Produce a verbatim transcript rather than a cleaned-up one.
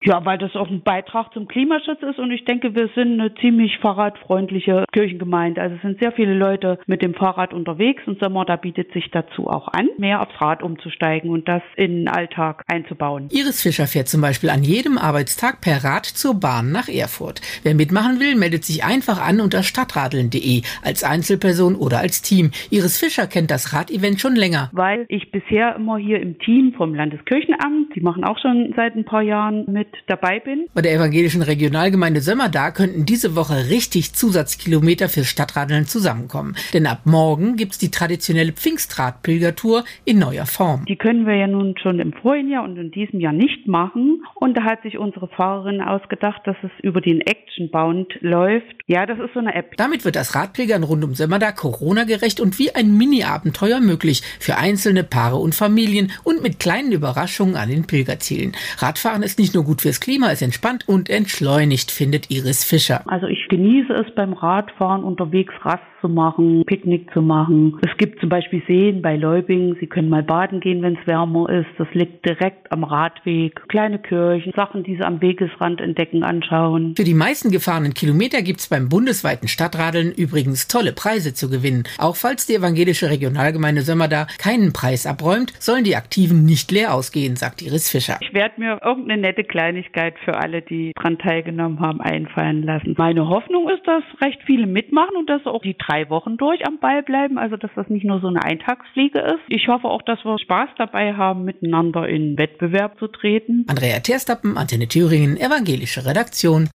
Ja, weil das auch ein Beitrag zum Klimaschutz ist und ich denke, wir sind eine ziemlich fahrradfreundliche Kirchengemeinde. Also es sind sehr viele Leute mit dem Fahrrad unterwegs und Sommer, da bietet sich dazu auch an, mehr aufs Rad umzusteigen und das in den Alltag einzubauen. Iris Fischer fährt zum Beispiel an jedem Arbeitstag per Rad zur Bahn nach Erfurt. Wer mitmachen will, meldet sich einfach an unter stadtradeln punkt de, als Einzelperson oder als Team. Iris Fischer kennt das Radevent schon länger. Weil ich bisher immer hier im Team vom Landeskirchenamt, die machen auch schon seit ein paar Jahren mit dabei bin. Bei der evangelischen Regionalgemeinde Sömmerda könnten diese Woche richtig Zusatzkilometer fürs Stadtradeln zusammenkommen. Denn ab morgen gibt's die traditionelle Pfingstradpilgertour in neuer Form. Die können wir ja nun schon im vorigen Jahr und in diesem Jahr nicht machen. Und da hat sich unsere Fahrerin ausgedacht, dass es über den Actionbound läuft. Ja, das ist so eine App. Damit wird das Radpilgern rund um Sömmerda Corona-gerecht und wie ein Mini-Abenteuer möglich für einzelne Paare und Familien und mit kleinen Überraschungen an den Pilgerzielen. Radfahren ist nicht nur gut fürs Klima, es entspannt und entschleunigt, findet Iris Fischer. Also ich genieße es beim Radfahren, unterwegs Rast zu machen, Picknick zu machen. Es gibt zum Beispiel Seen bei Leubing. Sie können mal baden gehen, wenn es wärmer ist. Das liegt direkt am Radweg. Kleine Kirchen, Sachen, die Sie am Wegesrand entdecken, anschauen. Für die meisten gefahrenen Kilometer gibt's beim bundesweiten Stadtradeln übrigens tolle Preise zu gewinnen. Auch falls die evangelische Regionalgemeinde Sömmerda keinen Preis abräumt, sollen die Aktiven nicht leer ausgehen, sagt Iris Fischer. Ich werde mir irgendeine nette Kleinigkeit für alle, die daran teilgenommen haben, einfallen lassen. Meine Hoffnung ist, dass recht viele mitmachen und dass auch die drei Wochen durch am Ball bleiben, also dass das nicht nur so eine Eintagsfliege ist. Ich hoffe auch, dass wir Spaß dabei haben, miteinander in Wettbewerb zu treten. Andrea Terstappen, Antenne Thüringen, evangelische Redaktion.